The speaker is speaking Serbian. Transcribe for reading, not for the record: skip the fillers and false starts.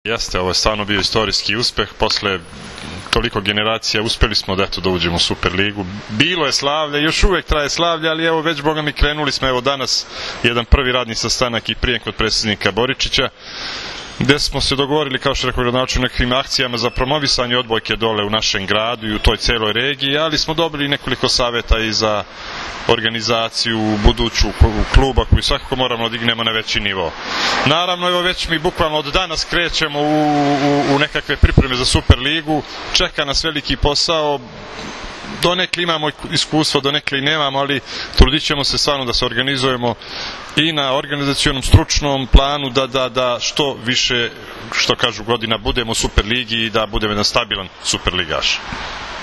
Jeste, ovo je stvarno bio istorijski uspeh. Posle toliko generacija uspeli smo da uđemo u Superligu. Bilo je slavlje, još uvek traje slavlje, ali evo već, boga mi, krenuli smo evo danas jedan prvi radni sastanak i prijem kod predsjednika Boričića, gde smo se dogovorili, kao što rekao gradonačelnik, nekim akcijama za promovisanje odbojke dole u našem gradu i u toj celoj regiji, ali smo dobili nekoliko saveta i za organizaciju buduću kluba koju svakako moramo da dignemo na veći nivo. Naravno, evo već mi bukvalno od danas krećemo u nekakve pripreme za Superligu, čeka nas veliki posao, donekle imamo iskustvo, donekle i nemamo, ali trudit ćemo se stvarno da se organizujemo i na organizacionom, stručnom planu, da što više, što kažu, godina budemo u Superligi i da budemo jedan stabilan superligaš.